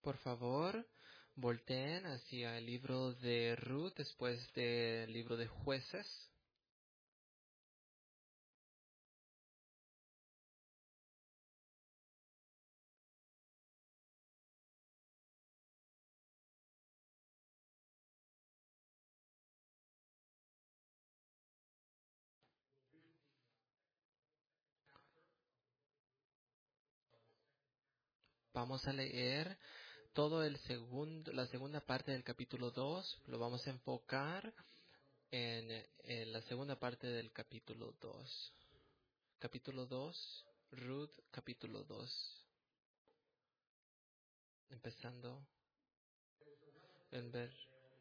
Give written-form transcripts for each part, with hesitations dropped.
Por favor, volteen hacia el libro de Ruth después del libro de Jueces. Vamos a leer todo la segunda parte del capítulo 2. Lo vamos a enfocar en la segunda parte del capítulo 2. Capítulo 2, Ruth, capítulo 2, empezando en, ver,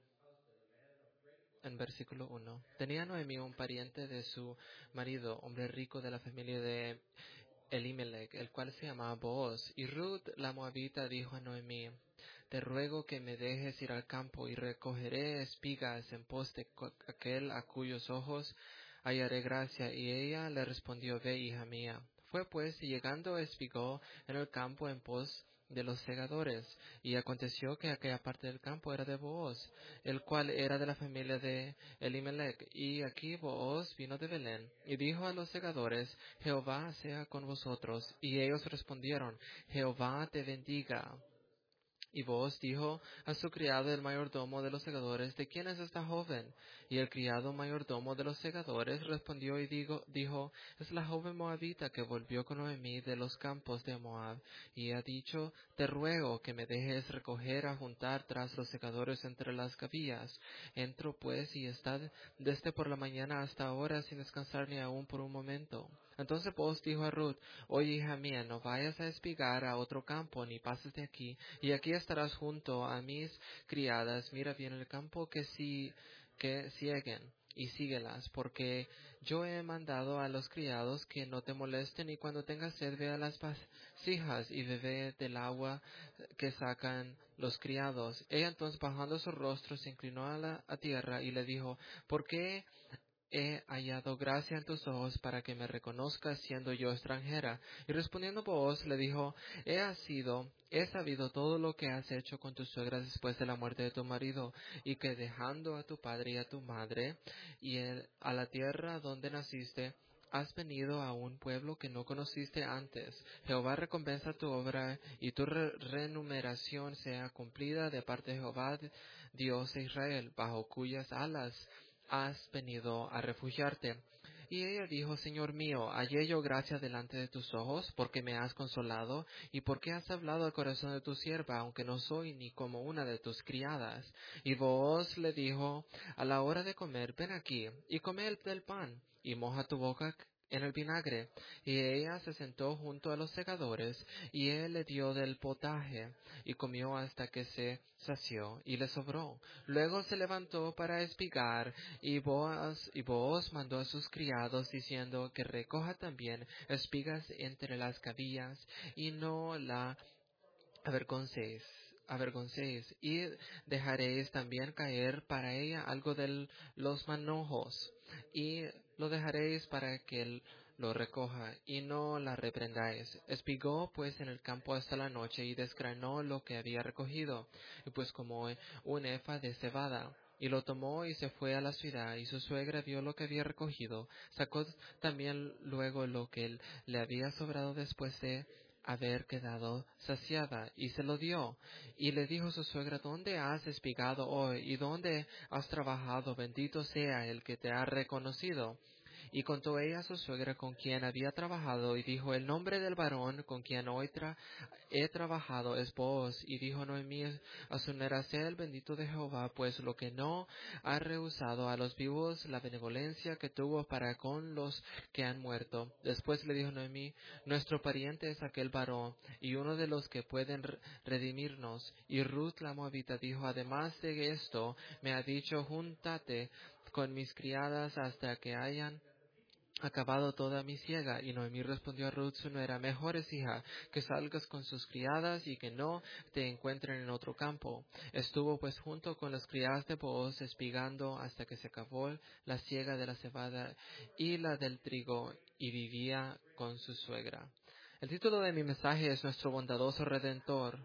en versículo 1. Tenía Noemí un pariente de su marido, hombre rico de la familia de Elimelech, el cual se llamaba Booz. Y Ruth la moabita dijo a Noemí: Te ruego que me dejes ir al campo y recogeré espigas en pos de aquel a cuyos ojos hallaré gracia. Y ella le respondió: Ve, hija mía. Fue pues, y llegando espigó en el campo en pos de los segadores. Y aconteció que aquella parte del campo era de Booz, el cual era de la familia de Elimelech. Y aquí Booz vino de Belén, y dijo a los segadores: Jehová sea con vosotros. Y ellos respondieron: Jehová te bendiga. Y Booz dijo a su criado el mayordomo de los segadores: ¿De quién es esta joven? Y el criado mayordomo de los segadores respondió y dijo: Es la joven moabita que volvió con Noemí de los campos de Moab. Y ha dicho: Te ruego que me dejes recoger a juntar tras los segadores entre las gavillas. Entro pues y estad desde por la mañana hasta ahora sin descansar ni aun por un momento. Entonces Booz dijo a Ruth: Oye, hija mía, no vayas a espigar a otro campo, ni pases de aquí, y aquí estarás junto a mis criadas. Mira bien el campo que sieguen, y síguelas, porque yo he mandado a los criados que no te molesten, y cuando tengas sed ve a las vasijas y bebe del agua que sacan los criados. Ella entonces, bajando su rostro, se inclinó a tierra y le dijo: ¿Por qué he hallado gracia en tus ojos para que me reconozcas siendo yo extranjera? Y respondiendo Booz le dijo: He sabido todo lo que has hecho con tu suegra después de la muerte de tu marido, y que dejando a tu padre y a tu madre y a la tierra donde naciste, has venido a un pueblo que no conociste antes. Jehová recompensa tu obra, y tu remuneración sea cumplida de parte de Jehová, Dios de Israel, bajo cuyas alas has venido a refugiarte. Y ella dijo: Señor mío, hallé yo gracia delante de tus ojos, porque me has consolado, y porque has hablado al corazón de tu sierva, aunque no soy ni como una de tus criadas. Y Booz le dijo: A la hora de comer, ven aquí, y come del pan, y moja tu boca en el vinagre. Y ella se sentó junto a los segadores, y él le dio del potaje, y comió hasta que se sació, y le sobró. Luego se levantó para espigar, y Booz mandó a sus criados, diciendo: Que recoja también espigas entre las gavillas, y no la avergoncéis, y dejaréis también caer para ella algo de los manojos, y lo dejaréis para que él lo recoja, y no la reprendáis. Espigó pues en el campo hasta la noche, y desgranó lo que había recogido, y pues como un efa de cebada. Y lo tomó y se fue a la ciudad, y su suegra vio lo que había recogido. Sacó también luego lo que le había sobrado después de haber quedado saciada, y se lo dio. Y le dijo su suegra: ¿Dónde has espigado hoy? ¿Y dónde has trabajado? Bendito sea el que te ha reconocido. Y contó ella a su suegra con quien había trabajado, y dijo: El nombre del varón con quien hoy he trabajado es Booz. Y dijo Noemí a su nuera: Sea el bendito de Jehová, pues lo que no ha rehusado a los vivos, la benevolencia que tuvo para con los que han muerto. Después le dijo Noemí: Nuestro pariente es aquel varón, y uno de los que pueden redimirnos. Y Ruth la moabita dijo: Además de esto, me ha dicho: Júntate con mis criadas hasta que hayan acabado toda mi siega. Y Noemí respondió a Ruth su nuera: Mejor es, hija, que salgas con sus criadas y que no te encuentren en otro campo. Estuvo pues junto con las criadas de Booz, espigando hasta que se acabó la siega de la cebada y la del trigo, y vivía con su suegra. El título de mi mensaje es: Nuestro bondadoso Redentor.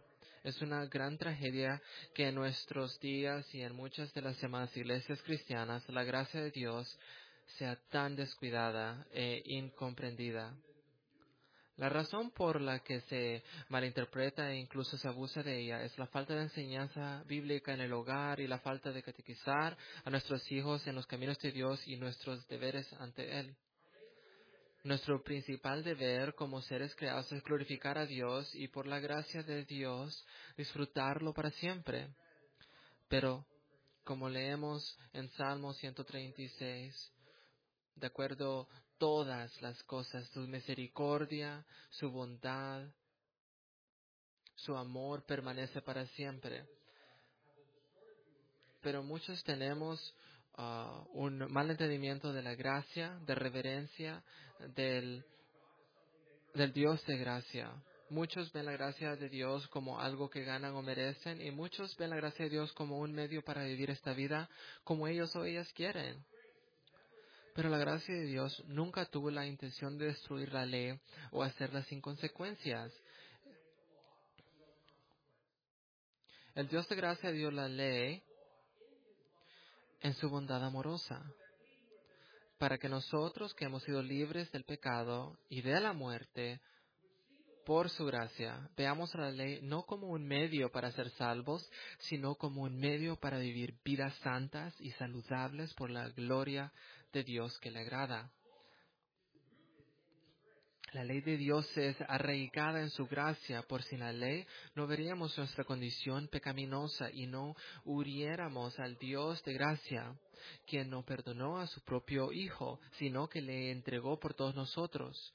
Es una gran tragedia que en nuestros días y en muchas de las demás iglesias cristianas la gracia de Dios sea tan descuidada e incomprendida. La razón por la que se malinterpreta e incluso se abusa de ella es la falta de enseñanza bíblica en el hogar y la falta de catequizar a nuestros hijos en los caminos de Dios y nuestros deberes ante Él. Nuestro principal deber como seres creados es glorificar a Dios y por la gracia de Dios disfrutarlo para siempre. Pero, como leemos en Salmo 136, de acuerdo todas las cosas, su misericordia, su bondad, su amor permanece para siempre. Pero muchos tenemos un mal entendimiento de la gracia, de reverencia, del Dios de gracia. Muchos ven la gracia de Dios como algo que ganan o merecen y muchos ven la gracia de Dios como un medio para vivir esta vida como ellos o ellas quieren. Pero la gracia de Dios nunca tuvo la intención de destruir la ley o hacerla sin consecuencias. El Dios de gracia dio la ley en su bondad amorosa, para que nosotros que hemos sido libres del pecado y de la muerte, por su gracia, veamos la ley no como un medio para ser salvos, sino como un medio para vivir vidas santas y saludables por la gloria de Dios que le agrada. La ley de Dios es arraigada en su gracia, por sin la ley no veríamos nuestra condición pecaminosa y no huiriéramos al Dios de gracia, quien no perdonó a su propio Hijo, sino que le entregó por todos nosotros.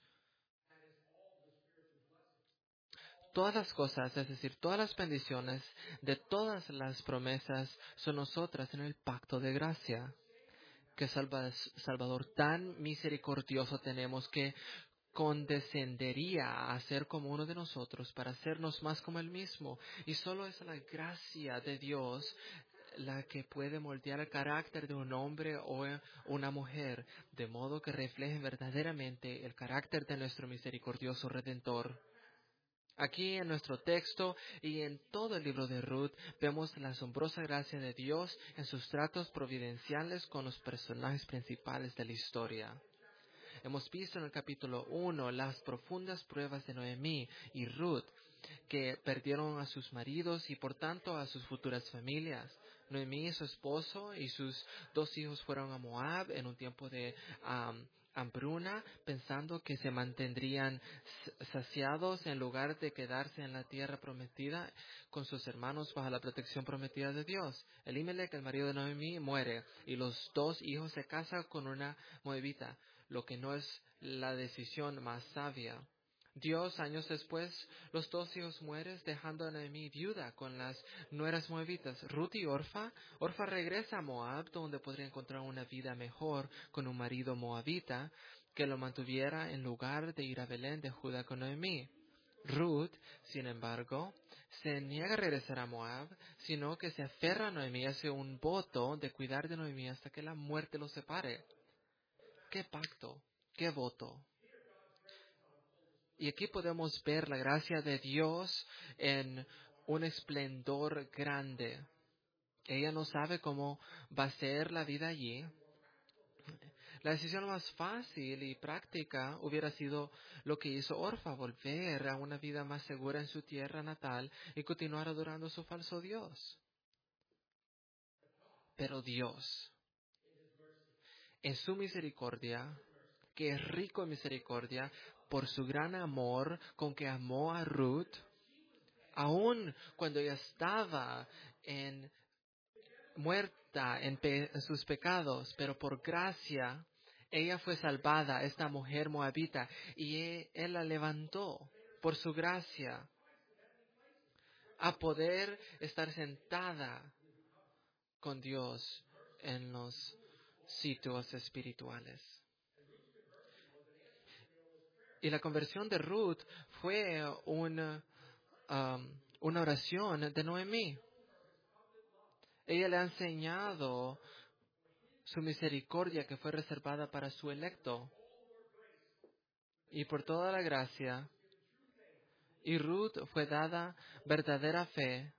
Todas las cosas, es decir, todas las bendiciones de todas las promesas son nosotras en el pacto de gracia. Que Salvador tan misericordioso tenemos que condescendería a ser como uno de nosotros para hacernos más como Él mismo. Y solo es la gracia de Dios la que puede moldear el carácter de un hombre o una mujer, de modo que reflejen verdaderamente el carácter de nuestro misericordioso Redentor. Aquí en nuestro texto y en todo el libro de Ruth vemos la asombrosa gracia de Dios en sus tratos providenciales con los personajes principales de la historia. Hemos visto en el capítulo 1 las profundas pruebas de Noemí y Ruth, que perdieron a sus maridos y por tanto a sus futuras familias. Noemí, su esposo y sus 2 hijos fueron a Moab en un tiempo de hambruna, pensando que se mantendrían saciados en lugar de quedarse en la tierra prometida con sus hermanos bajo la protección prometida de Dios. Elimelech, el marido de Noemí, muere y los 2 hijos se casan con una moabita, lo que no es la decisión más sabia. Dios, años después, los 2 hijos mueren, dejando a Noemí viuda con las nueras moabitas, Ruth y Orfa. Orfa regresa a Moab, donde podría encontrar una vida mejor con un marido moabita que lo mantuviera en lugar de ir a Belén de Judá con Noemí. Ruth, sin embargo, se niega a regresar a Moab, sino que se aferra a Noemí y hace un voto de cuidar de Noemí hasta que la muerte los separe. ¡Qué pacto! ¡Qué voto! Y aquí podemos ver la gracia de Dios en un esplendor grande. Ella no sabe cómo va a ser la vida allí. La decisión más fácil y práctica hubiera sido lo que hizo Orfa, volver a una vida más segura en su tierra natal y continuar adorando a su falso Dios. Pero Dios, en su misericordia, que es rico en misericordia, por su gran amor con que amó a Ruth, aun cuando ella estaba muerta en sus pecados, pero por gracia, ella fue salvada, esta mujer moabita, y él la levantó por su gracia a poder estar sentada con Dios en los sitios espirituales. Y la conversión de Ruth fue una oración de Noemí. Ella le ha enseñado su misericordia que fue reservada para su electo. Y por toda la gracia, Y Ruth fue dada verdadera fe,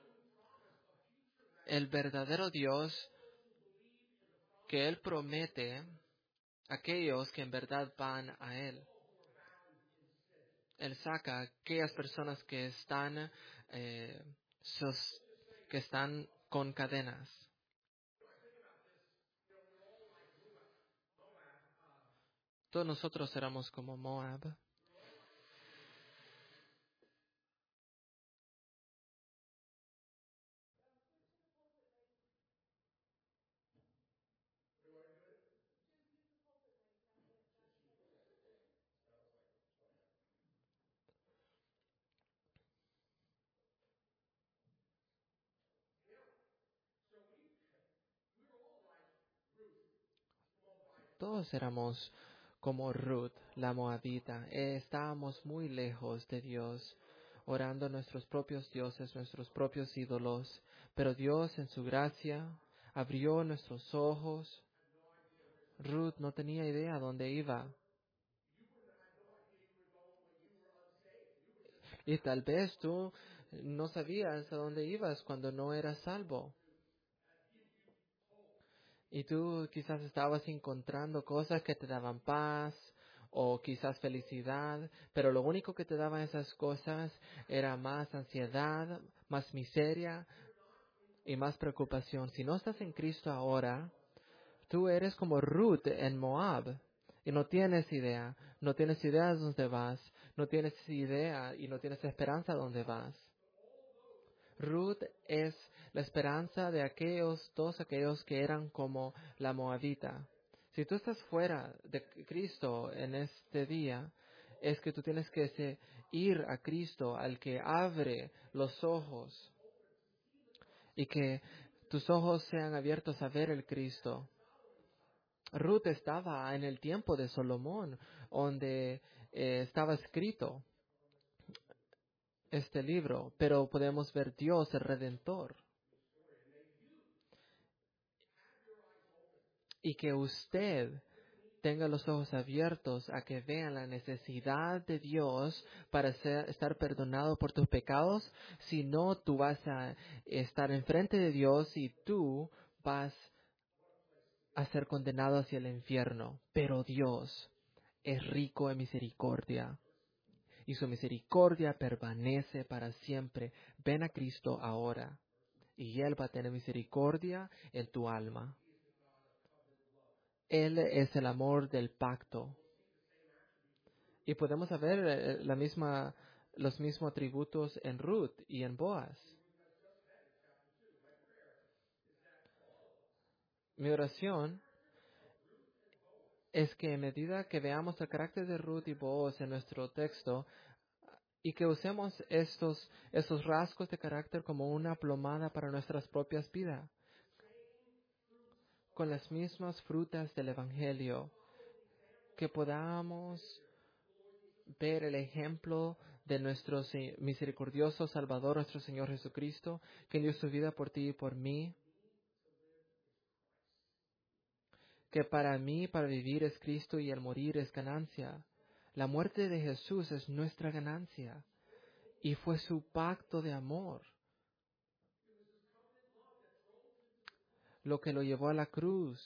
el verdadero Dios que Él promete a aquellos que en verdad van a Él. Él saca a aquellas personas que están, que están con cadenas. Todos nosotros éramos como Moab. Todos éramos como Ruth, la moabita. Estábamos muy lejos de Dios, orando a nuestros propios dioses, nuestros propios ídolos. Pero Dios, en su gracia, abrió nuestros ojos. Ruth no tenía idea dónde iba. Y tal vez tú no sabías a dónde ibas cuando no eras salvo. Y tú quizás estabas encontrando cosas que te daban paz o quizás felicidad, pero lo único que te daban esas cosas era más ansiedad, más miseria y más preocupación. Si no estás en Cristo ahora, tú eres como Ruth en Moab y no tienes idea de dónde vas, no tienes idea y no tienes esperanza de dónde vas. Ruth es la esperanza de todos aquellos que eran como la moabita. Si tú estás fuera de Cristo en este día, es que tú tienes que ir a Cristo, al que abre los ojos, y que tus ojos sean abiertos a ver el Cristo. Ruth estaba en el tiempo de Salomón, donde estaba escrito este libro, pero podemos ver Dios, el Redentor. Y que usted tenga los ojos abiertos a que vean la necesidad de Dios para estar perdonado por tus pecados. Si no, tú vas a estar enfrente de Dios y tú vas a ser condenado hacia el infierno. Pero Dios es rico en misericordia y su misericordia permanece para siempre. Ven a Cristo ahora y Él va a tener misericordia en tu alma. Él es el amor del pacto. Y podemos ver los mismos atributos en Ruth y en Boaz. Mi oración es que a medida que veamos el carácter de Ruth y Boaz en nuestro texto, y que usemos estos rasgos de carácter como una plomada para nuestras propias vidas, con las mismas frutas del Evangelio, que podamos ver el ejemplo de nuestro misericordioso Salvador, nuestro Señor Jesucristo, que dio su vida por ti y por mí, que para mí, para vivir es Cristo y el morir es ganancia. La muerte de Jesús es nuestra ganancia y fue su pacto de amor lo que lo llevó a la cruz.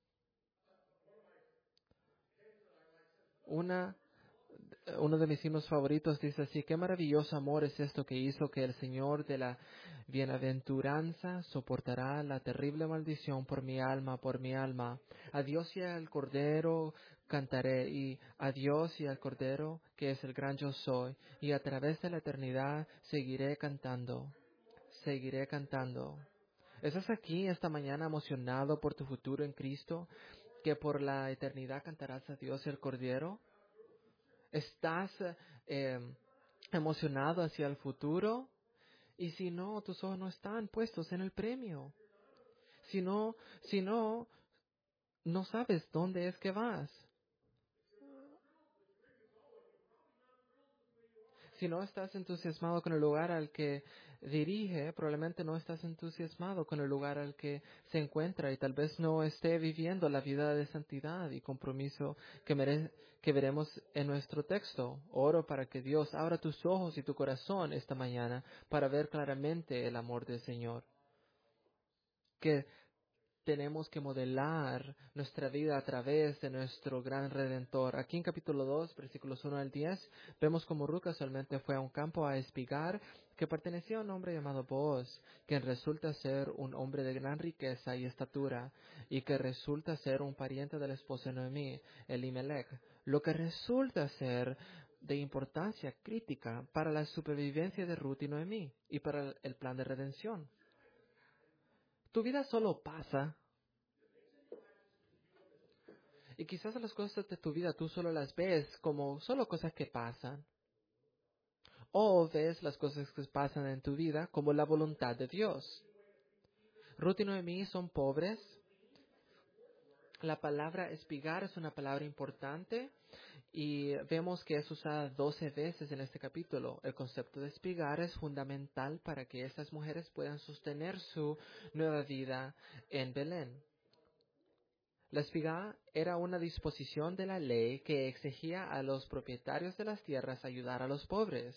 Uno de mis himnos favoritos dice así: qué maravilloso amor es esto que hizo que el Señor de la bienaventuranza soportará la terrible maldición por mi alma, por mi alma. A Dios y al Cordero cantaré, y a Dios y al Cordero, que es el gran yo soy, y a través de la eternidad seguiré cantando, seguiré cantando. ¿Estás aquí esta mañana emocionado por tu futuro en Cristo, que por la eternidad cantarás a Dios y al Cordero? ¿Estás emocionado hacia el futuro? Y si no, tus ojos no están puestos en el premio. Si no, no sabes dónde es que vas. Si no estás entusiasmado con el lugar al que dirige, probablemente no estás entusiasmado con el lugar al que se encuentra y tal vez no esté viviendo la vida de santidad y compromiso que veremos en nuestro texto. Oro para que Dios abra tus ojos y tu corazón esta mañana para ver claramente el amor del Señor. Que tenemos que modelar nuestra vida a través de nuestro gran Redentor. Aquí en capítulo 2, versículos 1 al 10, vemos como Ruth casualmente fue a un campo a espigar que pertenecía a un hombre llamado Booz, quien resulta ser un hombre de gran riqueza y estatura, y que resulta ser un pariente de la esposa de Noemí, Elimelech, lo que resulta ser de importancia crítica para la supervivencia de Ruth y Noemí, y para el plan de redención. Tu vida solo pasa. Y quizás las cosas de tu vida tú solo las ves como solo cosas que pasan. O ves las cosas que pasan en tu vida como la voluntad de Dios. Ruth y Noemí son pobres. La palabra espigar es una palabra importante y vemos que es usada 12 veces en este capítulo. El concepto de espigar es fundamental para que estas mujeres puedan sostener su nueva vida en Belén. La espiga era una disposición de la ley que exigía a los propietarios de las tierras ayudar a los pobres.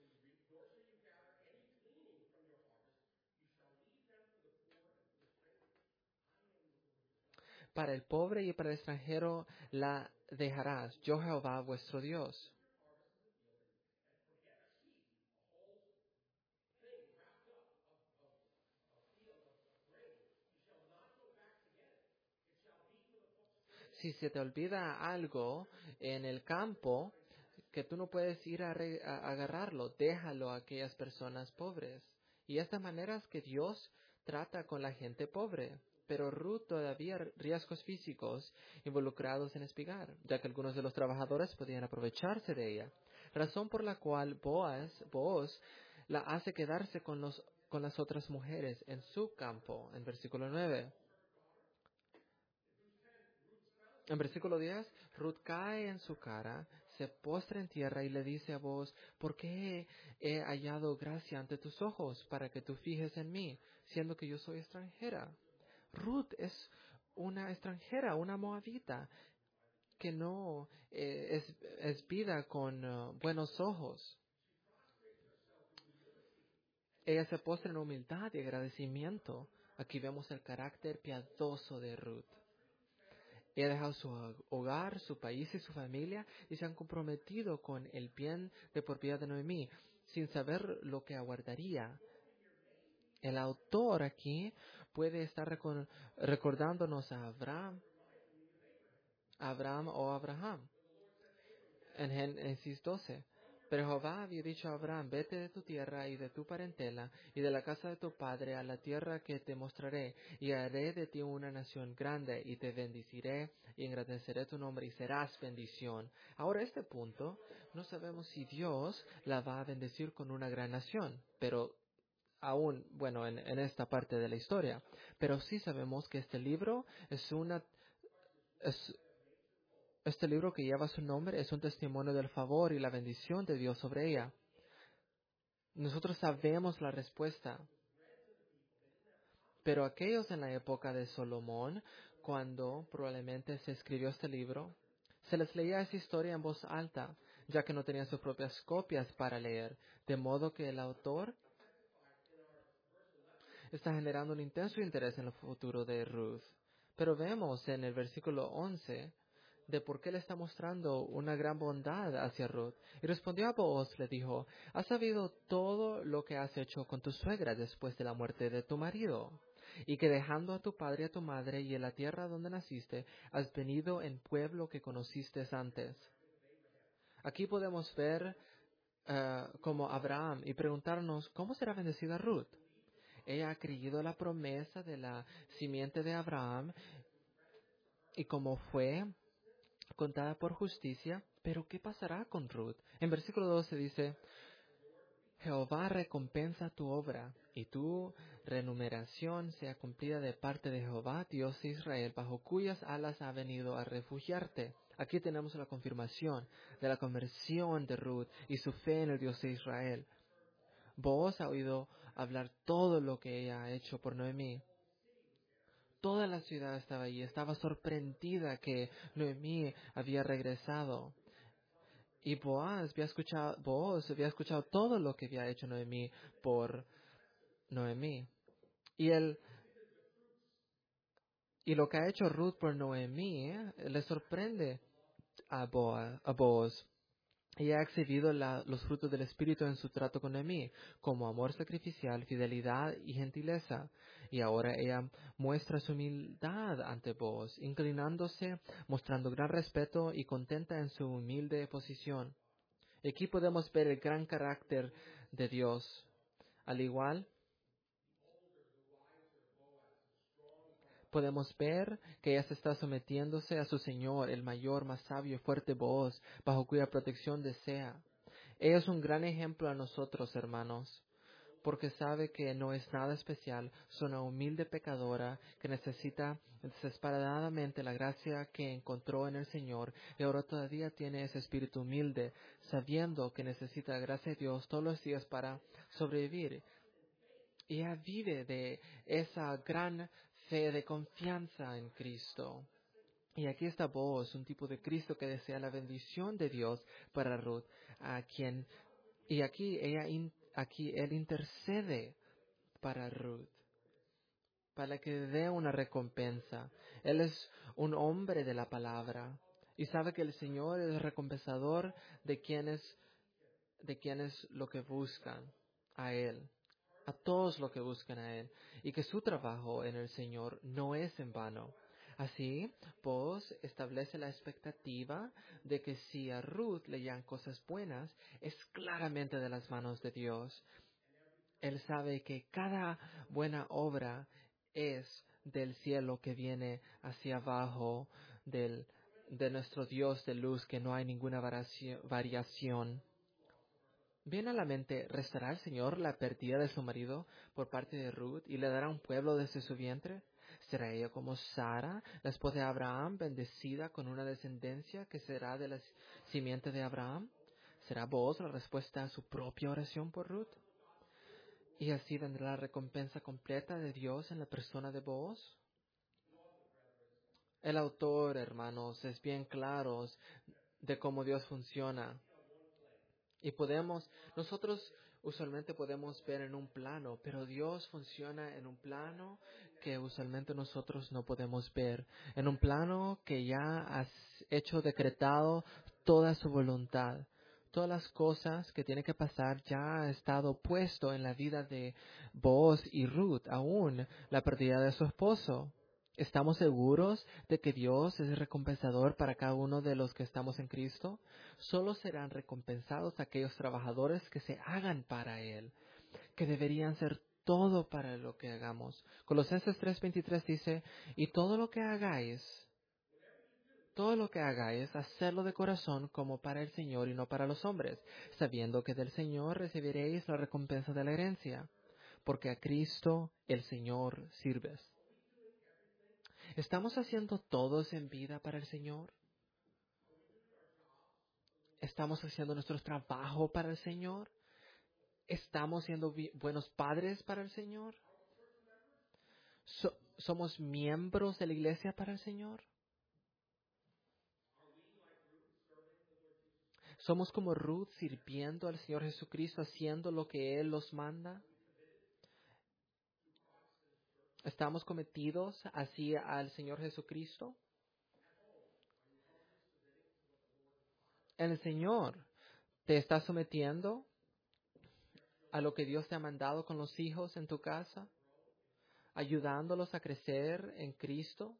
Para el pobre y para el extranjero la dejarás, yo Jehová vuestro Dios. Si se te olvida algo en el campo, que tú no puedes ir a agarrarlo, déjalo a aquellas personas pobres. Y estas maneras que Dios trata con la gente pobre. Pero Ruth todavía riesgos físicos involucrados en espigar, ya que algunos de los trabajadores podían aprovecharse de ella. Razón por la cual Booz la hace quedarse con las otras mujeres en su campo, en versículo 9. En versículo 10, Ruth cae en su cara, se postra en tierra y le dice a Booz, ¿por qué he hallado gracia ante tus ojos para que tú fijes en mí, siendo que yo soy extranjera? Ruth es una extranjera, una moabita, que no es vida con buenos ojos. Ella se postra en humildad y agradecimiento. Aquí vemos el carácter piadoso de Ruth. Ella ha dejado su hogar, su país y su familia y se han comprometido con el bien de por vida de Noemí, sin saber lo que aguardaría. El autor aquí puede estar recordándonos a Abraham o Abraham en Génesis 12. Pero Jehová había dicho a Abraham, vete de tu tierra y de tu parentela y de la casa de tu padre a la tierra que te mostraré, y haré de ti una nación grande, y te bendeciré y engrandeceré tu nombre y serás bendición. Ahora a este punto no sabemos si Dios la va a bendecir con una gran nación, pero aún, bueno, en esta parte de la historia, pero sí sabemos que este libro este libro que lleva su nombre es un testimonio del favor y la bendición de Dios sobre ella. Nosotros sabemos la respuesta, pero aquellos en la época de Salomón, cuando probablemente se escribió este libro, se les leía esa historia en voz alta, ya que no tenían sus propias copias para leer, de modo que el autor está generando un intenso interés en el futuro de Ruth. Pero vemos en el versículo 11 de por qué le está mostrando una gran bondad hacia Ruth. Y respondió a Booz, le dijo, ¿has sabido todo lo que has hecho con tu suegra después de la muerte de tu marido? Y que dejando a tu padre y a tu madre y en la tierra donde naciste, has venido en pueblo que conociste antes. Aquí podemos ver como Abraham y preguntarnos, ¿cómo será bendecida Ruth? Ella ha creído la promesa de la simiente de Abraham y como fue contada por justicia, pero ¿qué pasará con Ruth? En versículo 12 dice, Jehová recompensa tu obra y tu remuneración sea cumplida de parte de Jehová, Dios de Israel, bajo cuyas alas ha venido a refugiarte. Aquí tenemos la confirmación de la conversión de Ruth y su fe en el Dios de Israel. Booz ha oído hablar todo lo que ella ha hecho por Noemí. Toda la ciudad estaba allí, estaba sorprendida que Noemí había regresado. Y Booz había escuchado todo lo que había hecho Noemí por Noemí. Y lo que ha hecho Ruth por Noemí le sorprende a Booz. Ella ha exhibido los frutos del Espíritu en su trato con Noemí, como amor sacrificial, fidelidad y gentileza. Y ahora ella muestra su humildad ante Booz, inclinándose, mostrando gran respeto y contenta en su humilde posición. Aquí podemos ver el gran carácter de Dios. Al igual, podemos ver que ella se está sometiéndose a su Señor, el mayor, más sabio y fuerte Booz, bajo cuya protección desea. Ella es un gran ejemplo a nosotros, hermanos, porque sabe que no es nada especial, es una humilde pecadora que necesita desesperadamente la gracia que encontró en el Señor y ahora todavía tiene ese espíritu humilde, sabiendo que necesita la gracia de Dios todos los días para sobrevivir. Y ella vive de esa gran fe de confianza en Cristo. Y aquí está Booz, un tipo de Cristo que desea la bendición de Dios para Ruth, aquí él intercede para Ruth, para que dé una recompensa. Él es un hombre de la palabra y sabe que el Señor es recompensador de quienes lo que buscan a Él, a todos los que buscan a Él, y que su trabajo en el Señor no es en vano. Así, Booz establece la expectativa de que si a Ruth le llegan cosas buenas, es claramente de las manos de Dios. Él sabe que cada buena obra es del cielo que viene hacia abajo de nuestro Dios de luz, que no hay ninguna variación. Viene a la mente, ¿restará el Señor la pérdida de su marido por parte de Ruth y le dará un pueblo desde su vientre? ¿Será ella como Sara, la esposa de Abraham, bendecida con una descendencia que será de la simiente de Abraham? ¿Será Booz la respuesta a su propia oración por Ruth? Y así vendrá la recompensa completa de Dios en la persona de Booz. El autor, hermanos, es bien claro de cómo Dios funciona. Y nosotros usualmente podemos ver en un plano, pero Dios funciona en un plano que usualmente nosotros no podemos ver. En un plano que ya has hecho decretado toda su voluntad. Todas las cosas que tiene que pasar ya ha estado puesto en la vida de Booz y Ruth, aún la pérdida de su esposo. ¿Estamos seguros de que Dios es recompensador para cada uno de los que estamos en Cristo? Solo serán recompensados aquellos trabajadores que se hagan para Él, que deberían ser todo para lo que hagamos. Colosenses 3:23 dice, y todo lo que hagáis, hacerlo de corazón como para el Señor y no para los hombres, sabiendo que del Señor recibiréis la recompensa de la herencia, porque a Cristo el Señor sirves. ¿Estamos haciendo todos en vida para el Señor? ¿Estamos haciendo nuestro trabajo para el Señor? ¿Estamos siendo buenos padres para el Señor? ¿Somos miembros de la iglesia para el Señor? ¿Somos como Ruth sirviendo al Señor Jesucristo, haciendo lo que Él nos manda? ¿Estamos cometidos así al Señor Jesucristo? ¿El Señor te está sometiendo a lo que Dios te ha mandado con los hijos en tu casa? ¿Ayudándolos a crecer en Cristo?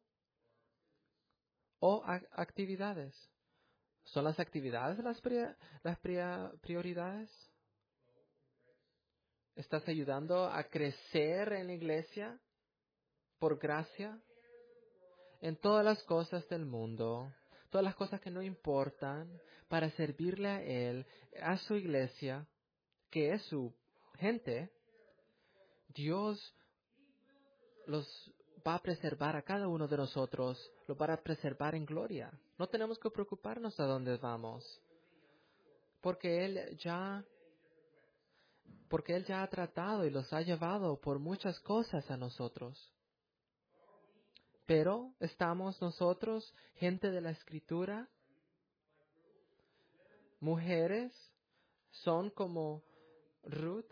¿O actividades? ¿Son las actividades las prioridades? ¿Estás ayudando a crecer en la iglesia por gracia? En todas las cosas del mundo, todas las cosas que no importan, para servirle a Él, a su iglesia, que es su gente, Dios los va a preservar a cada uno de nosotros, los va a preservar en gloria. No tenemos que preocuparnos a dónde vamos, porque porque Él ya ha tratado y los ha llevado por muchas cosas a nosotros. Pero estamos nosotros, gente de la Escritura, mujeres, son como Ruth,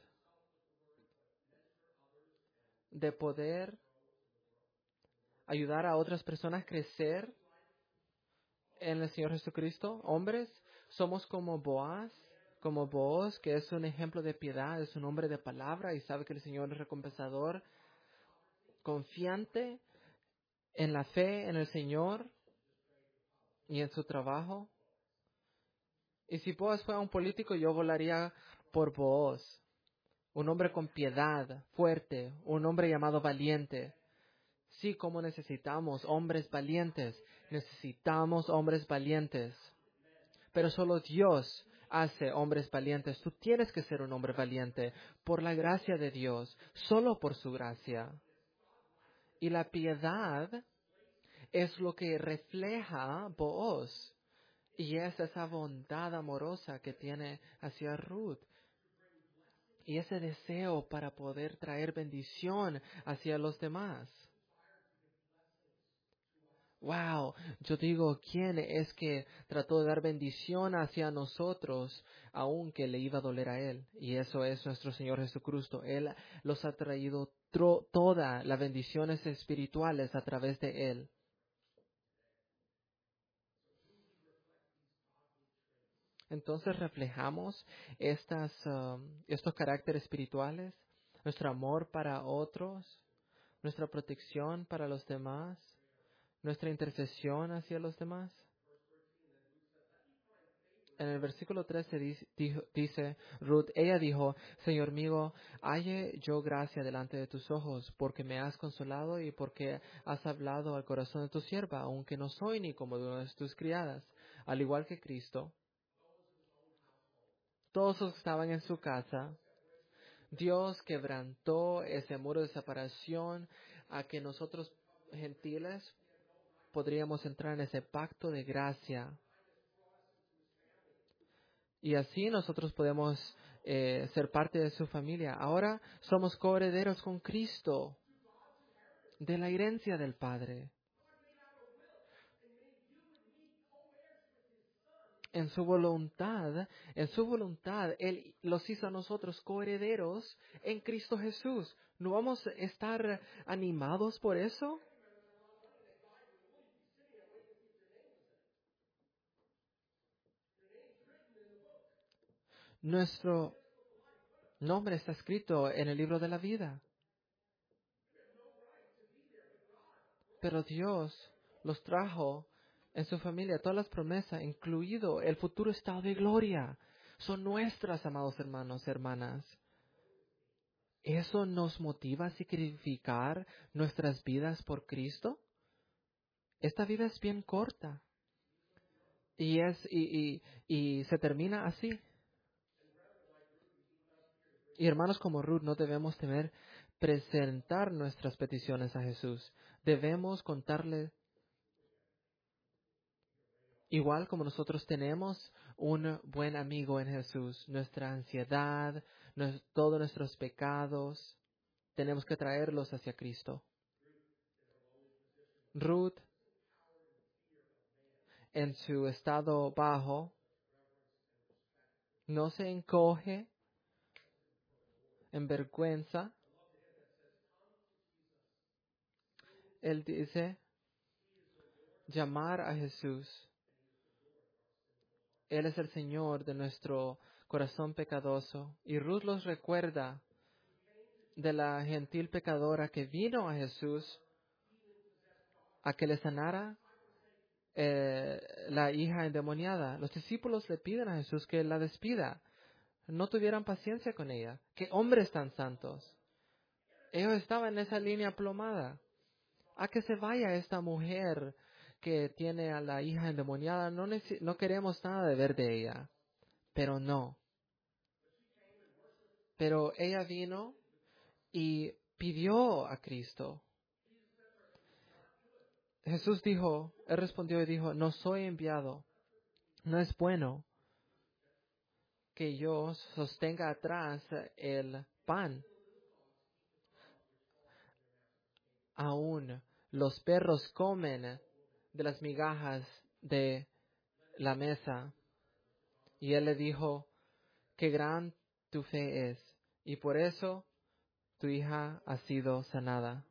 de poder ayudar a otras personas a crecer en el Señor Jesucristo. Hombres, somos como Boaz, que es un ejemplo de piedad, es un hombre de palabra y sabe que el Señor es recompensador, confiante en la fe en el Señor y en su trabajo. Y si Boaz fuera un político, yo volaría por Boaz. Un hombre con piedad, fuerte, un hombre llamado valiente. Sí, como necesitamos hombres valientes. Necesitamos hombres valientes. Pero solo Dios hace hombres valientes. Tú tienes que ser un hombre valiente por la gracia de Dios, solo por su gracia. Y la piedad es lo que refleja Booz. Y es esa bondad amorosa que tiene hacia Ruth. Y ese deseo para poder traer bendición hacia los demás. Wow, yo digo, ¿quién es que trató de dar bendición hacia nosotros, aunque le iba a doler a Él? Y eso es nuestro Señor Jesucristo. Él los ha traído todas las bendiciones espirituales a través de Él. Entonces reflejamos estos caracteres espirituales, nuestro amor para otros, nuestra protección para los demás, nuestra intercesión hacia los demás. En el versículo 13 dice Ruth, ella dijo, Señor mío, halle yo gracia delante de tus ojos, porque me has consolado y porque has hablado al corazón de tu sierva, aunque no soy ni como de una de tus criadas. Al igual que Cristo, todos los que estaban en su casa, Dios quebrantó ese muro de separación a que nosotros gentiles podríamos entrar en ese pacto de gracia. Y así nosotros podemos ser parte de su familia. Ahora somos coherederos con Cristo de la herencia del Padre. En su voluntad, Él los hizo a nosotros coherederos en Cristo Jesús. ¿No vamos a estar animados por eso? Nuestro nombre está escrito en el libro de la vida. Pero Dios los trajo en su familia, todas las promesas, incluido el futuro estado de gloria. Son nuestras, amados hermanos, hermanas. ¿Eso nos motiva a sacrificar nuestras vidas por Cristo? Esta vida es bien corta. Y se termina así. Y hermanos como Ruth, no debemos temer presentar nuestras peticiones a Jesús. Debemos contarle, igual como nosotros tenemos un buen amigo en Jesús, nuestra ansiedad, todos nuestros pecados, tenemos que traerlos hacia Cristo. Ruth, en su estado bajo, no se encoge en vergüenza. Él dice, llamar a Jesús. Él es el Señor de nuestro corazón pecadoso. Y Ruth los recuerda de la gentil pecadora que vino a Jesús a que le sanara la hija endemoniada. Los discípulos le piden a Jesús que la despida. No tuvieran paciencia con ella. ¡Qué hombres tan santos! Ellos estaban en esa línea plomada. A que se vaya esta mujer que tiene a la hija endemoniada. No queremos nada de ver de ella. Pero no. Pero ella vino y pidió a Cristo. Él respondió y dijo, no soy enviado. No es bueno que yo sostenga atrás el pan. Aún los perros comen de las migajas de la mesa. Y él le dijo, qué gran tu fe es, y por eso tu hija ha sido sanada.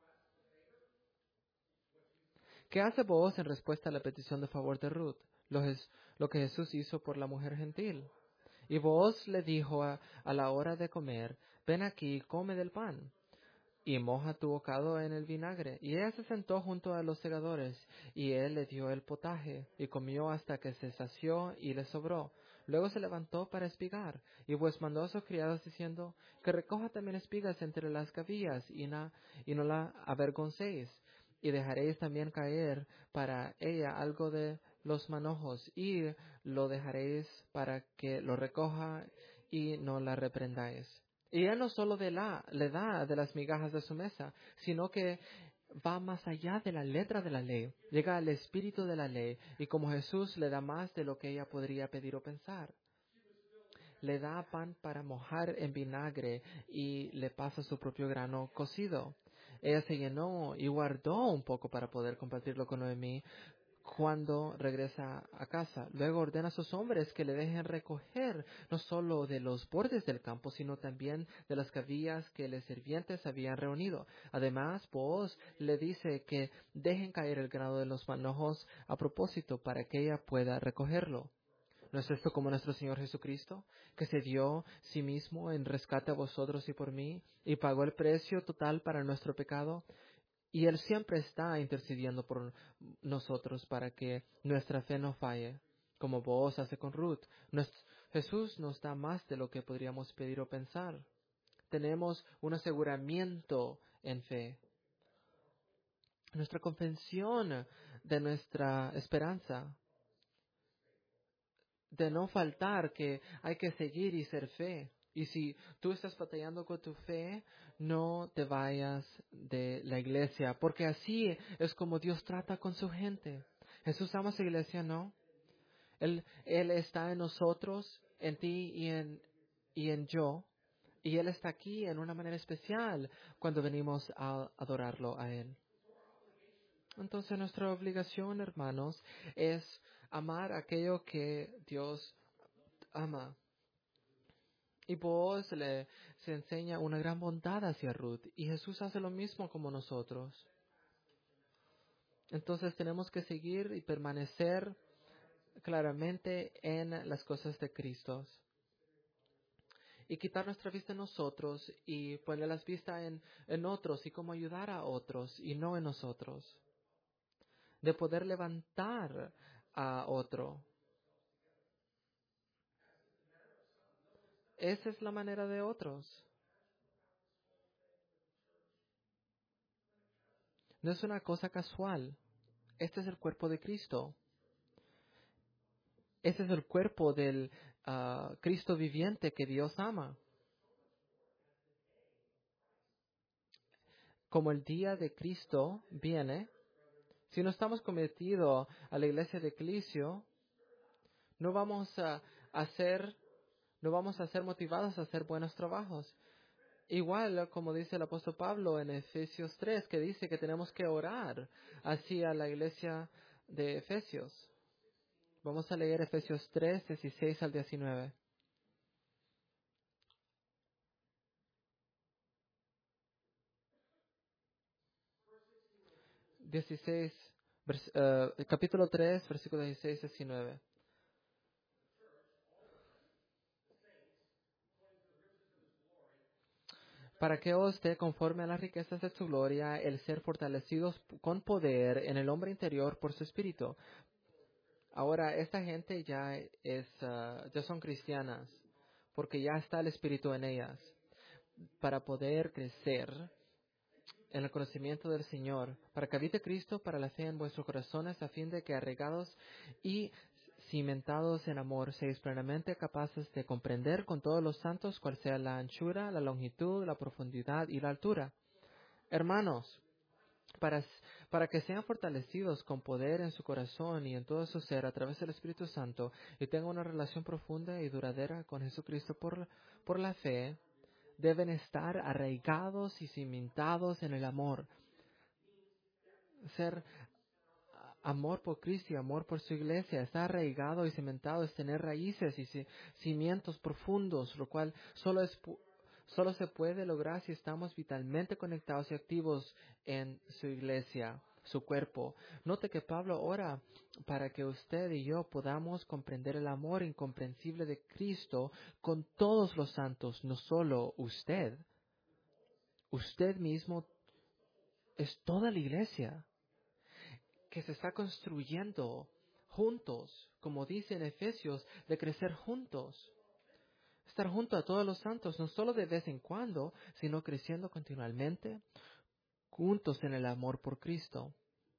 ¿Qué hace Booz en respuesta a la petición de favor de Ruth? Lo que Jesús hizo por la mujer gentil. Y Booz le dijo a la hora de comer, ven aquí, come del pan, y moja tu bocado en el vinagre. Y ella se sentó junto a los segadores, y él le dio el potaje, y comió hasta que se sació y le sobró. Luego se levantó para espigar, y pues mandó a sus criados diciendo, que recoja también espigas entre las gavillas, y no la avergoncéis, y dejaréis también caer para ella algo de los manojos, y lo dejaréis para que lo recoja, y no la reprendáis. Y él no solo le da de las migajas de su mesa, sino que va más allá de la letra de la ley, llega al espíritu de la ley, y como Jesús le da más de lo que ella podría pedir o pensar. Le da pan para mojar en vinagre y le pasa su propio grano cocido. Ella se llenó y guardó un poco para poder compartirlo con Noemí cuando regresa a casa. Luego ordena a sus hombres que le dejen recoger no solo de los bordes del campo, sino también de las gavillas que los sirvientes habían reunido. Además, Booz le dice que dejen caer el grano de los manojos a propósito para que ella pueda recogerlo. ¿No es esto como nuestro Señor Jesucristo, que se dio sí mismo en rescate a vosotros y por mí, y pagó el precio total para nuestro pecado? Y Él siempre está intercediendo por nosotros para que nuestra fe no falle, como Booz hace con Ruth. Jesús nos da más de lo que podríamos pedir o pensar. Tenemos un aseguramiento en fe. Nuestra confesión de nuestra esperanza, de no faltar, que hay que seguir y ser fe. Y si tú estás batallando con tu fe, no te vayas de la iglesia, porque así es como Dios trata con su gente. Jesús ama a su iglesia, ¿no? Él está en nosotros, en ti y en yo, y Él está aquí en una manera especial cuando venimos a adorarlo a Él. Entonces nuestra obligación, hermanos, es amar aquello que Dios ama. Y Booz se enseña una gran bondad hacia Ruth, y Jesús hace lo mismo como nosotros. Entonces tenemos que seguir y permanecer claramente en las cosas de Cristo. Y quitar nuestra vista en nosotros y poner las vistas en otros y cómo ayudar a otros y no en nosotros. De poder levantar a otro. Esa es la manera de otros. No es una cosa casual. Este es el cuerpo de Cristo. Este es el cuerpo del Cristo viviente que Dios ama. Como el día de Cristo viene, si no estamos cometidos a la iglesia de Cristo, no vamos a ser motivados a hacer buenos trabajos. Igual como dice el apóstol Pablo en Efesios 3, que dice que tenemos que orar hacia la iglesia de Efesios. Vamos a leer Efesios 3, 16 al 19. 16, capítulo 3, versículo 16 y 19. Para que os dé conforme a las riquezas de su gloria el ser fortalecidos con poder en el hombre interior por su espíritu. Ahora, esta gente ya son cristianas, porque ya está el espíritu en ellas, para poder crecer en el conocimiento del Señor, para que habite Cristo para la fe en vuestros corazones, a fin de que arraigados y cimentados en amor, seáis plenamente capaces de comprender con todos los santos cuál sea la anchura, la longitud, la profundidad y la altura. Hermanos, para que sean fortalecidos con poder en su corazón y en todo su ser a través del Espíritu Santo y tengan una relación profunda y duradera con Jesucristo por la fe, deben estar arraigados y cimentados en el amor. Ser amor por Cristo y amor por su iglesia, estar arraigado y cimentado es tener raíces y cimientos profundos, lo cual solo se puede lograr si estamos vitalmente conectados y activos en su iglesia, su cuerpo. Note que Pablo ora para que usted y yo podamos comprender el amor incomprensible de Cristo con todos los santos, no solo usted. Usted mismo es toda la iglesia que se está construyendo juntos, como dice en Efesios, de crecer juntos. Estar junto a todos los santos, no solo de vez en cuando, sino creciendo continuamente, juntos en el amor por Cristo.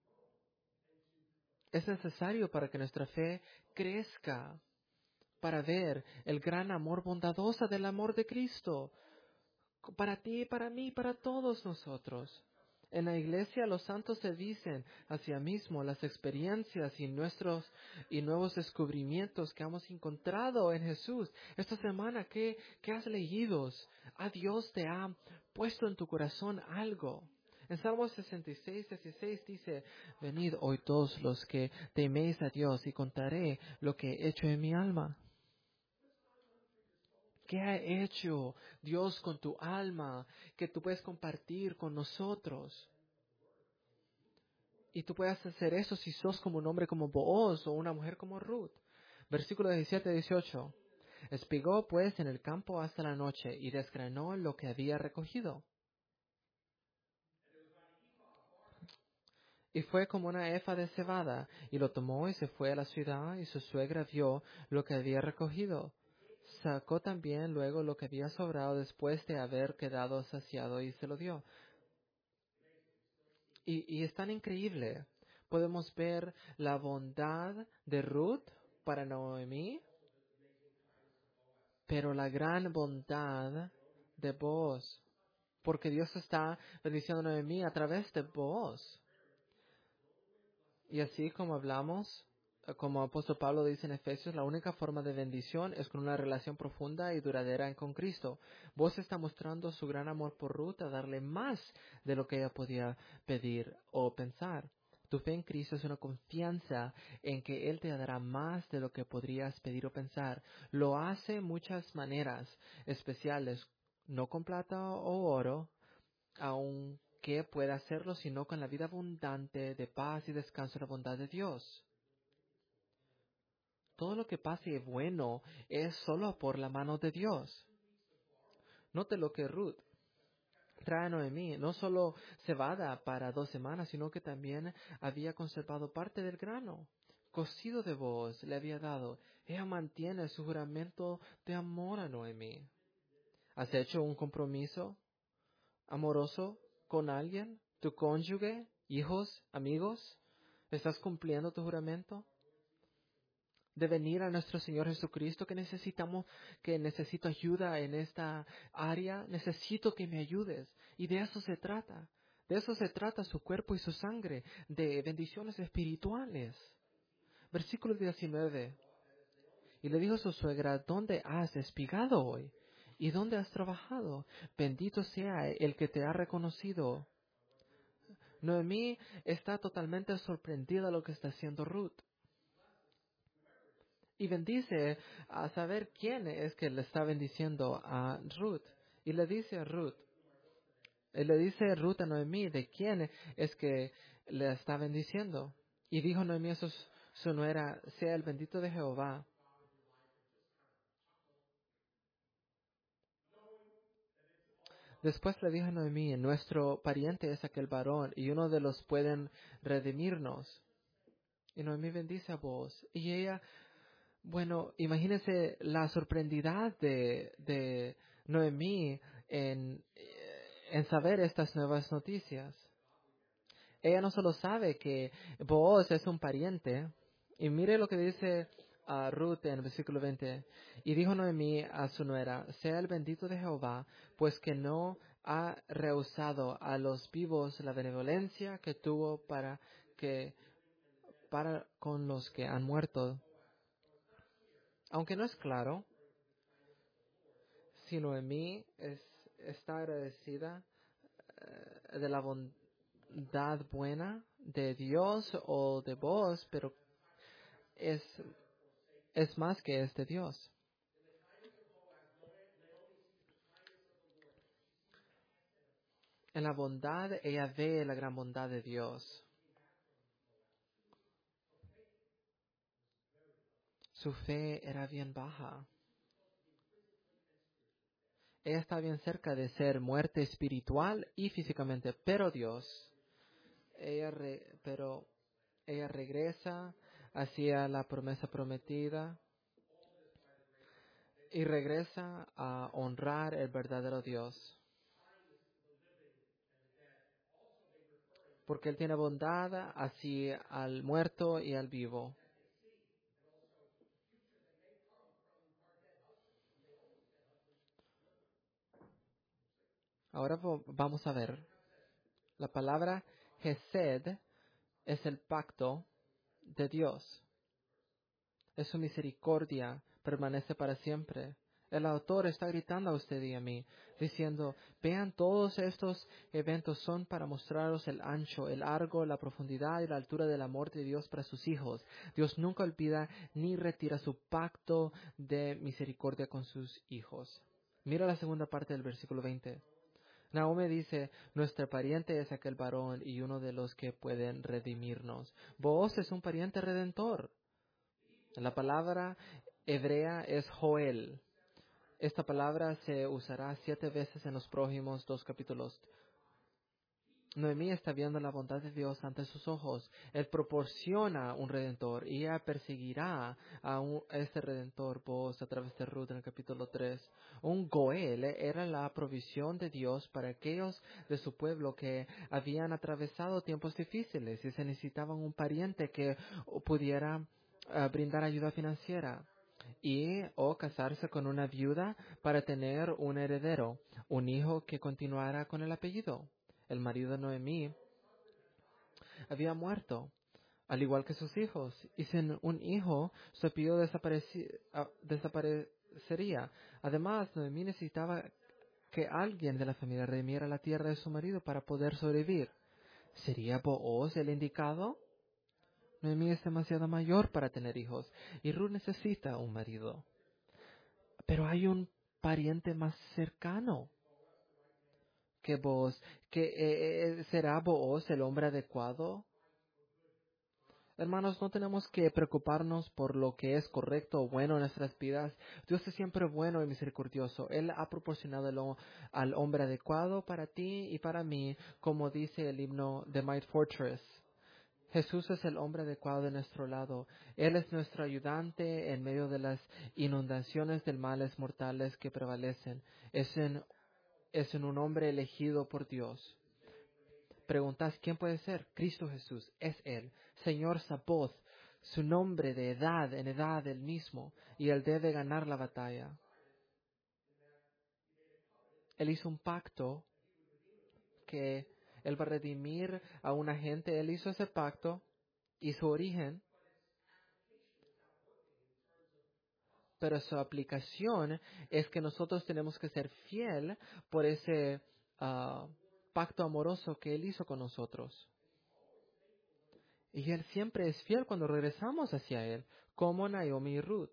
Es necesario para que nuestra fe crezca, para ver el gran amor bondadoso del amor de Cristo, para ti, para mí, para todos nosotros. En la iglesia los santos se dicen a sí mismos las experiencias y nuevos descubrimientos que hemos encontrado en Jesús. Esta semana, ¿qué has leído? A Dios te ha puesto en tu corazón algo. En Salmo 66, 16 dice, venid hoy todos los que teméis a Dios y contaré lo que he hecho en mi alma. ¿Qué ha hecho Dios con tu alma que tú puedes compartir con nosotros? Y tú puedes hacer eso si sos como un hombre como Booz o una mujer como Ruth. Versículo 17-18. Espigó pues en el campo hasta la noche y desgranó lo que había recogido. Y fue como una efa de cebada, y lo tomó y se fue a la ciudad, y su suegra vio lo que había recogido. Sacó también luego lo que había sobrado después de haber quedado saciado y se lo dio. Y es tan increíble. Podemos ver la bondad de Ruth para Noemí, pero la gran bondad de Booz, porque Dios está bendiciendo a Noemí a través de Booz. Y así como hablamos, como apóstol Pablo dice en Efesios, la única forma de bendición es con una relación profunda y duradera con Cristo. Vos está mostrando su gran amor por Ruth a darle más de lo que ella podía pedir o pensar. Tu fe en Cristo es una confianza en que Él te dará más de lo que podrías pedir o pensar. Lo hace en muchas maneras especiales, no con plata o oro, aunque pueda hacerlo, sino con la vida abundante de paz y descanso en la bondad de Dios. Todo lo que pase bueno es solo por la mano de Dios. Note lo que Ruth trae a Noemí, no solo cebada para 2 semanas, sino que también había conservado parte del grano. Cocido de Booz le había dado. Ella mantiene su juramento de amor a Noemí. ¿Has hecho un compromiso amoroso con alguien? ¿Tu cónyuge? ¿Hijos? ¿Amigos? ¿Estás cumpliendo tu juramento? De venir a nuestro Señor Jesucristo, que necesito ayuda en esta área, necesito que me ayudes. Y de eso se trata. De eso se trata su cuerpo y su sangre, de bendiciones espirituales. Versículo 19. Y le dijo a su suegra, ¿dónde has espigado hoy? ¿Y dónde has trabajado? Bendito sea el que te ha reconocido. Noemí está totalmente sorprendida de lo que está haciendo Ruth. Y bendice a saber quién es que le está bendiciendo a Ruth. Y le dice a Ruth a Noemí de quién es que le está bendiciendo. Y dijo Noemí a su nuera, sea el bendito de Jehová. Después le dijo a Noemí, nuestro pariente es aquel varón, y uno de los pueden redimirnos. Y Noemí bendice a Booz. Y ella, bueno, imagínese la sorprendida de Noemí en saber estas nuevas noticias. Ella no solo sabe que Booz es un pariente, y mire lo que dice a Ruth en el versículo 20. Y dijo Noemí a su nuera, sea el bendito de Jehová, pues que no ha rehusado a los vivos la benevolencia que tuvo para con los que han muerto. Aunque no es claro si Noemí está agradecida de la bondad buena de Dios o de vos, pero es más que es de Dios. En la bondad ella ve la gran bondad de Dios. Su fe era bien baja. Ella está bien cerca de ser muerte espiritual y físicamente, pero pero ella regresa hacia la promesa prometida y regresa a honrar el verdadero Dios. Porque Él tiene bondad hacia al muerto y al vivo. Ahora vamos a ver. La palabra Hesed es el pacto de Dios. Es su misericordia, permanece para siempre. El autor está gritando a usted y a mí, diciendo, vean, todos estos eventos son para mostraros el ancho, el largo, la profundidad y la altura del amor de Dios para sus hijos. Dios nunca olvida ni retira su pacto de misericordia con sus hijos. Mira la segunda parte del versículo 20. Naomi dice, nuestro pariente es aquel varón y uno de los que pueden redimirnos. Booz es un pariente redentor. La palabra hebrea es Joel. Esta palabra se usará 7 veces en los próximos 2 capítulos. Noemí está viendo la bondad de Dios ante sus ojos. Él proporciona un redentor y ella perseguirá a este redentor a través de Ruth en el capítulo 3. Un Goel era la provisión de Dios para aquellos de su pueblo que habían atravesado tiempos difíciles y se necesitaban un pariente que pudiera brindar ayuda financiera o casarse con una viuda para tener un heredero, un hijo que continuara con el apellido. El marido de Noemí había muerto, al igual que sus hijos, y sin un hijo su apellido desaparecería. Además, Noemí necesitaba que alguien de la familia redimiera la tierra de su marido para poder sobrevivir. ¿Sería Booz el indicado? Noemí es demasiado mayor para tener hijos y Ruth necesita un marido. Pero hay un pariente más cercano que Booz. ¿Será Booz el hombre adecuado? Hermanos, no tenemos que preocuparnos por lo que es correcto o bueno en nuestras vidas. Dios es siempre bueno y misericordioso. Él ha proporcionado al hombre adecuado para ti y para mí, como dice el himno de Might Fortress. Jesús es el hombre adecuado de nuestro lado. Él es nuestro ayudante en medio de las inundaciones del males mortales que prevalecen. Es en un hombre elegido por Dios. Preguntas, ¿quién puede ser? Cristo Jesús, es Él. Señor Sabaoth, su nombre de edad en edad el mismo, y Él debe ganar la batalla. Él hizo un pacto que Él va a redimir a una gente. Él hizo ese pacto y su origen, pero su aplicación es que nosotros tenemos que ser fiel por ese pacto amoroso que Él hizo con nosotros. Y Él siempre es fiel cuando regresamos hacia Él, como Naomi y Ruth.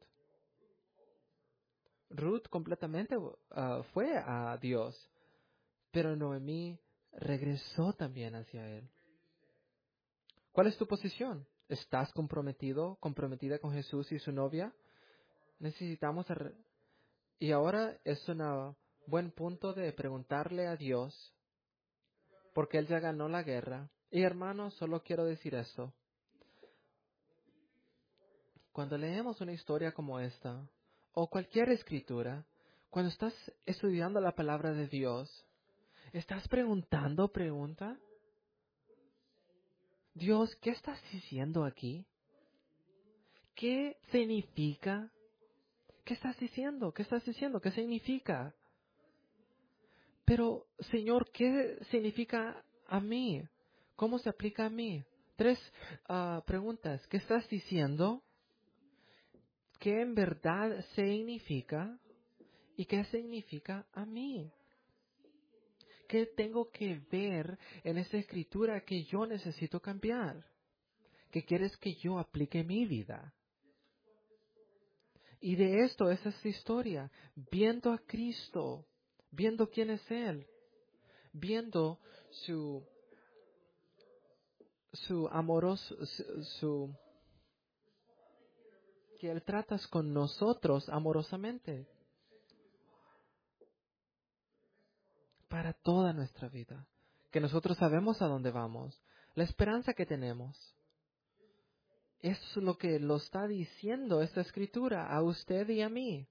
Ruth completamente fue a Dios, pero Noemí regresó también hacia Él. ¿Cuál es tu posición? ¿Estás comprometida con Jesús y su novia? Necesitamos... Y ahora es un buen punto de preguntarle a Dios, porque Él ya ganó la guerra. Y hermanos, solo quiero decir esto. Cuando leemos una historia como esta, o cualquier escritura, cuando estás estudiando la palabra de Dios, ¿estás pregunta? Dios, ¿qué estás diciendo aquí? ¿Qué significa? ¿Qué estás diciendo? ¿Qué estás diciendo? ¿Qué significa? Pero, Señor, ¿qué significa a mí? ¿Cómo se aplica a mí? 3 preguntas. ¿Qué estás diciendo? ¿Qué en verdad significa? ¿Y qué significa a mí? ¿Qué tengo que ver en esta escritura que yo necesito cambiar? ¿Qué quieres que yo aplique en mi vida? Y de esto es esta historia, viendo a Cristo, viendo quién es Él, viendo su amoroso, que Él trata con nosotros amorosamente para toda nuestra vida, que nosotros sabemos a dónde vamos, la esperanza que tenemos. Eso es lo que lo está diciendo esta escritura a usted y a mí.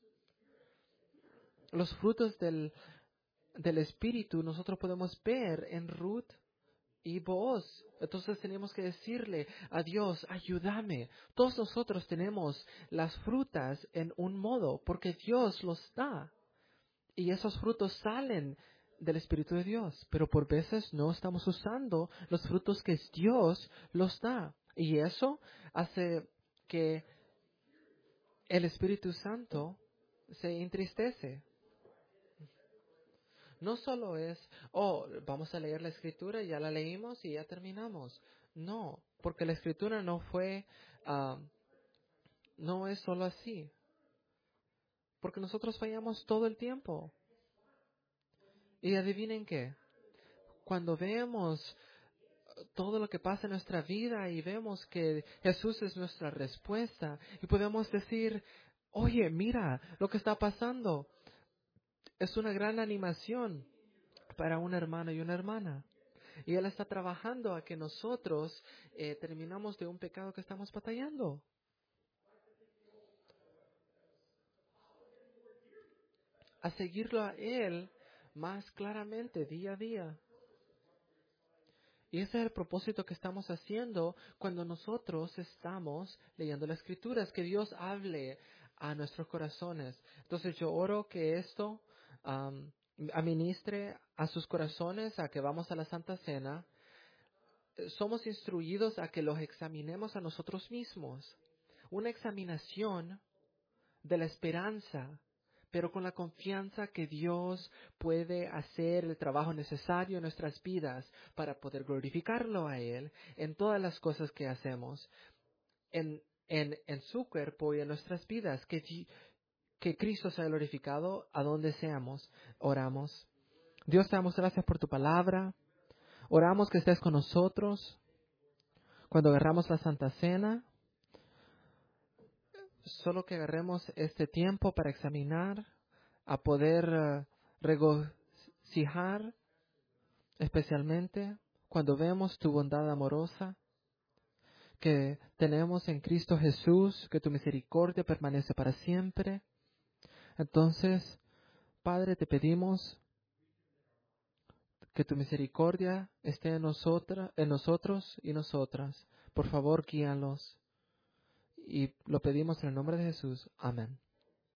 Los frutos del Espíritu nosotros podemos ver en Ruth y Booz. Entonces tenemos que decirle a Dios, ayúdame. Todos nosotros tenemos las frutas en un modo, porque Dios los da. Y esos frutos salen del Espíritu de Dios. Pero por veces no estamos usando los frutos que Dios los da. Y eso hace que el Espíritu Santo se entristece. No solo es, vamos a leer la Escritura, ya la leímos y ya terminamos. No, porque la Escritura no es solo así. Porque nosotros fallamos todo el tiempo. Y adivinen qué, cuando vemos todo lo que pasa en nuestra vida y vemos que Jesús es nuestra respuesta y podemos decir, oye, mira lo que está pasando. Es una gran animación para un hermano y una hermana. Y Él está trabajando a que nosotros terminamos de un pecado que estamos batallando. A seguirlo a Él más claramente día a día. Y ese es el propósito que estamos haciendo cuando nosotros estamos leyendo las Escrituras, que Dios hable a nuestros corazones. Entonces yo oro que esto administre a sus corazones, a que vamos a la Santa Cena. Somos instruidos a que los examinemos a nosotros mismos. Una examinación de la esperanza, pero con la confianza que Dios puede hacer el trabajo necesario en nuestras vidas para poder glorificarlo a Él en todas las cosas que hacemos, en su cuerpo y en nuestras vidas, que Cristo sea glorificado a donde seamos. Oramos. Dios, te damos gracias por tu palabra. Oramos que estés con nosotros cuando agarramos la Santa Cena. Solo que agarremos este tiempo para examinar, a poder regocijar, especialmente cuando vemos tu bondad amorosa que tenemos en Cristo Jesús, que tu misericordia permanece para siempre. Entonces, Padre, te pedimos que tu misericordia esté en nosotros y nosotras. Por favor, guíalos. Y lo pedimos en el nombre de Jesús. Amén.